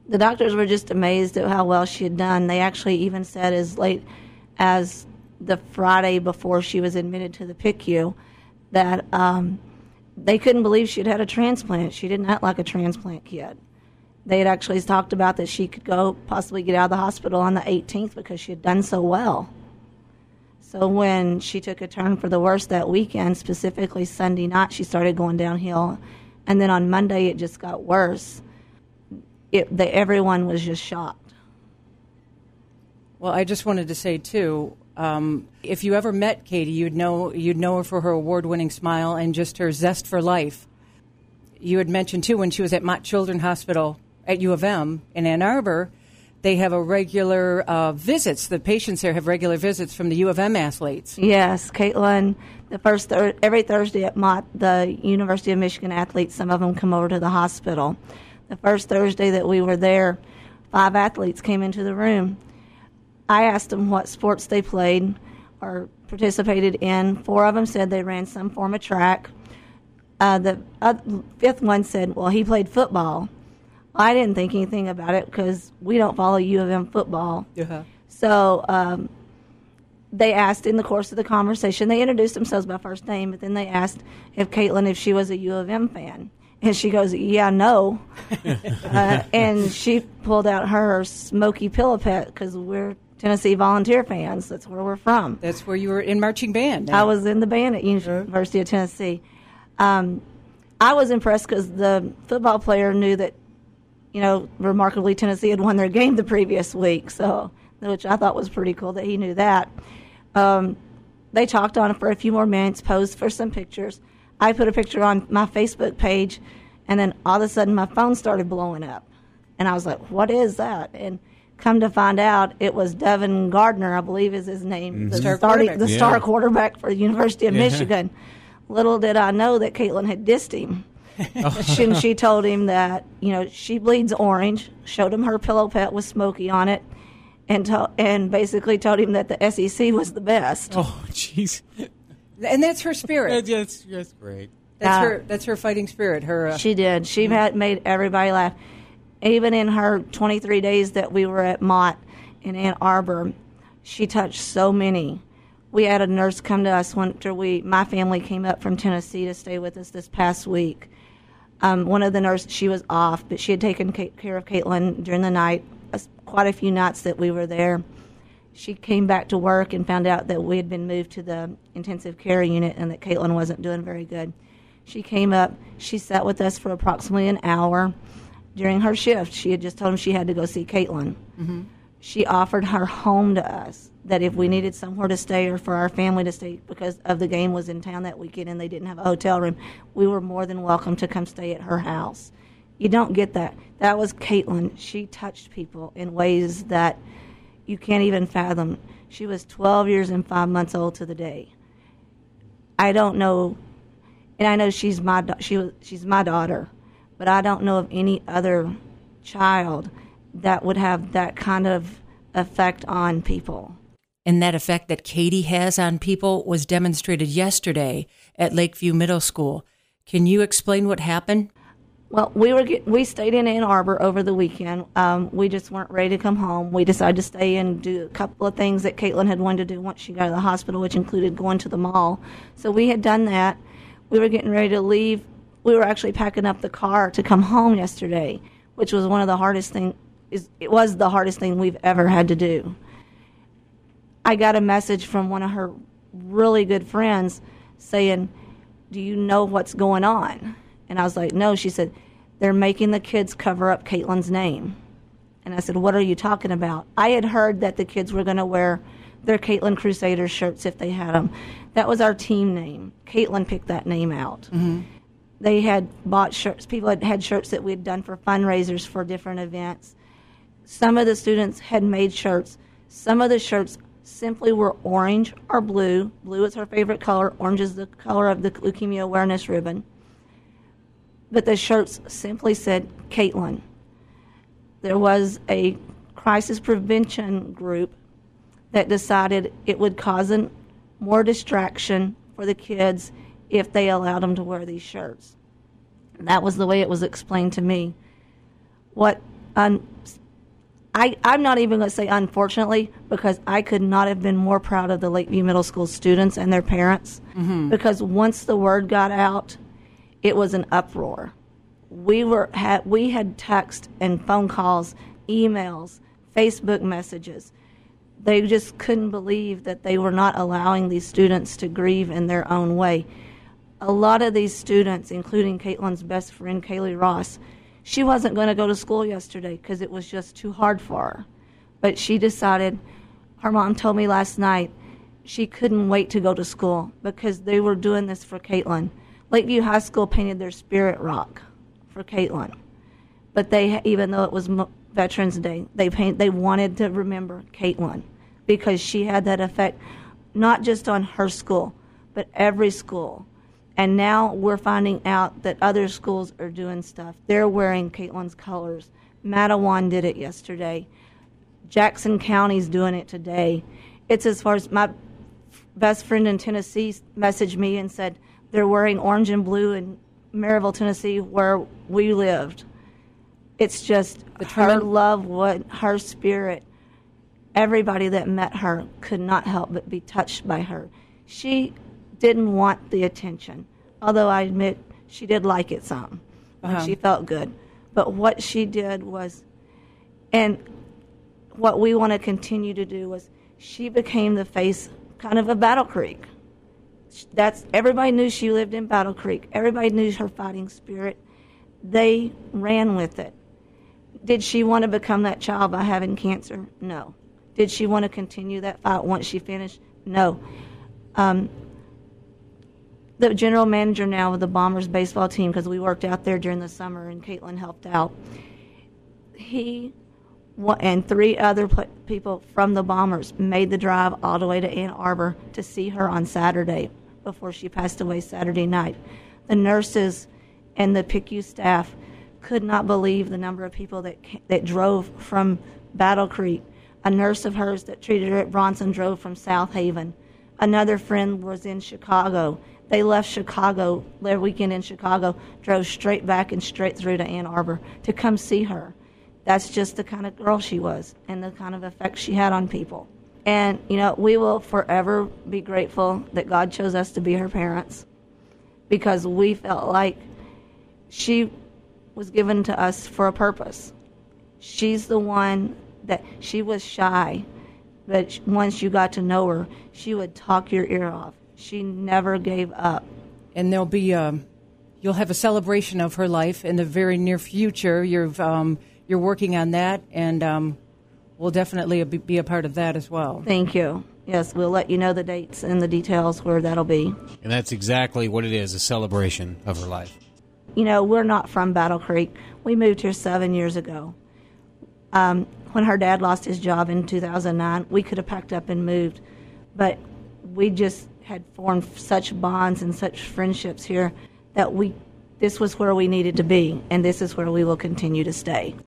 The doctors were just amazed at how well she had done. They actually even said as late as the Friday before she was admitted to the PICU that they couldn't believe she'd had a transplant. She didn't act like a transplant kid. They had actually talked about that she could go possibly get out of the hospital on the 18th because she had done so well. So when she took a turn for the worse that weekend, specifically Sunday night, she started going downhill. And then on Monday, it just got worse. Everyone was just shocked. Well, I just wanted to say, too, if you ever met Katie, you'd know her for her award-winning smile and just her zest for life. You had mentioned, too, when she was at Mott Children's Hospital at U of M in Ann Arbor, they have a regular visits. The patients there have regular visits from the U of M athletes. Yes, Caitlin, every Thursday at Mott, the University of Michigan athletes, some of them come over to the hospital. The first Thursday that we were there, 5 athletes came into the room. I asked them what sports they played or participated in. 4 of them said they ran some form of track. The 5th one said, well, he played football. I didn't think anything about it because we don't follow U of M football. Uh-huh. So they asked in the course of the conversation, they introduced themselves by first name, but then they asked if she was a U of M fan. And she goes, yeah, no. And she pulled out her Smoky Pillow Pet because we're Tennessee Volunteer fans. That's where we're from. That's where you were in marching band. I was in the band at University of Tennessee. I was impressed because the football player knew that, remarkably, Tennessee had won their game the previous week, which I thought was pretty cool that he knew that. They talked on it for a few more minutes, posed for some pictures. I put a picture on my Facebook page, and then all of a sudden my phone started blowing up. And I was like, what is that? And come to find out, it was Devin Gardner, I believe is his name, the star quarterback for the University of Michigan. Little did I know that Caitlin had dissed him. She told him that, she bleeds orange, showed him her pillow pet with Smokey on it, and basically told him that the SEC was the best. Oh, jeez. And that's her spirit. That's great. That's her fighting spirit. She did. She had made everybody laugh. Even in her 23 days that we were at Mott in Ann Arbor, she touched so many. We had a nurse come to us after my family came up from Tennessee to stay with us this past week. One of the nurses, she was off, but she had taken care of Caitlin during the night, quite a few nights that we were there. She came back to work and found out that we had been moved to the intensive care unit and that Caitlin wasn't doing very good. She came up. She sat with us for approximately an hour during her shift. She had just told him she had to go see Caitlin. Mm-hmm. She offered her home to us, that if we needed somewhere to stay or for our family to stay because of the game was in town that weekend and they didn't have a hotel room, we were more than welcome to come stay at her house. You don't get that. That was Caitlin. She touched people in ways that you can't even fathom. She was 12 years and 5 months old to the day. I don't know, and I know she's my daughter, but I don't know of any other child that would have that kind of effect on people. And that effect that Katie has on people was demonstrated yesterday at Lakeview Middle School. Can you explain what happened? Well, we stayed in Ann Arbor over the weekend. We just weren't ready to come home. We decided to stay and do a couple of things that Caitlin had wanted to do once she got to the hospital, which included going to the mall. So we had done that. We were getting ready to leave. We were actually packing up the car to come home yesterday, which was one of the hardest things. It was the hardest thing we've ever had to do. I got a message from one of her really good friends saying, do you know what's going on? And I was like, no. She said, they're making the kids cover up Caitlin's name. And I said, what are you talking about? I had heard that the kids were going to wear their Caitlin Crusaders shirts if they had them. That was our team name. Caitlin picked that name out. Mm-hmm. They had bought shirts. People had shirts that we had done for fundraisers for different events. Some of the students had made shirts. Some of the shirts simply were orange or blue. Blue is her favorite color. Orange is the color of the leukemia awareness ribbon. But the shirts simply said Caitlin. There was a crisis prevention group that decided it would cause more distraction for the kids if they allowed them to wear these shirts. And that was the way it was explained to me. What I'm not even going to say unfortunately, because I could not have been more proud of the Lakeview Middle School students and their parents, because once the word got out, it was an uproar. We had text and phone calls, emails, Facebook messages. They just couldn't believe that they were not allowing these students to grieve in their own way. A lot of these students, including Caitlin's best friend, Kaylee Ross, she wasn't going to go to school yesterday because it was just too hard for her. But she decided, her mom told me last night, she couldn't wait to go to school because they were doing this for Caitlin. Lakeview High School painted their spirit rock for Caitlin. But they, even though it was Veterans Day, they wanted to remember Caitlin because she had that effect not just on her school, but every school. And now we're finding out that other schools are doing stuff. They're wearing Caitlin's colors. Matawan did it yesterday. Jackson County's doing it today. It's as far as my best friend in Tennessee messaged me and said they're wearing orange and blue in Maryville, Tennessee, where we lived. It's just her love, her spirit. Everybody that met her could not help but be touched by her. She didn't want the attention, although I admit she did like it some. She felt good. But what she did was, and what we want to continue to do was, she became the face kind of Battle Creek. Everybody knew she lived in Battle Creek. Everybody knew her fighting spirit. They ran with it. Did she want to become that child by having cancer? No. Did she want to continue that fight once she finished? No. The general manager now of the Bombers baseball team, because we worked out there during the summer and Caitlin helped out, he and 3 other people from the Bombers made the drive all the way to Ann Arbor to see her on Saturday before she passed away Saturday night. The nurses and the PICU staff could not believe the number of people that drove from Battle Creek. A nurse of hers that treated her at Bronson drove from South Haven. Another friend was in Chicago. They left Chicago, their weekend in Chicago, drove straight back and straight through to Ann Arbor to come see her. That's just the kind of girl she was and the kind of effect she had on people. And, we will forever be grateful that God chose us to be her parents, because we felt like she was given to us for a purpose. She's the one that she was shy, but once you got to know her, she would talk your ear off. She never gave up. And there'll be you'll have a celebration of her life in the very near future. You're working on that, and we'll definitely be a part of that as well. Thank you. Yes, we'll let you know the dates and the details where that'll be. And that's exactly what it is, a celebration of her life. We're not from Battle Creek. We moved here 7 years ago. When her dad lost his job in 2009, we could have packed up and moved, but we just had formed such bonds and such friendships here that this was where we needed to be, and this is where we will continue to stay.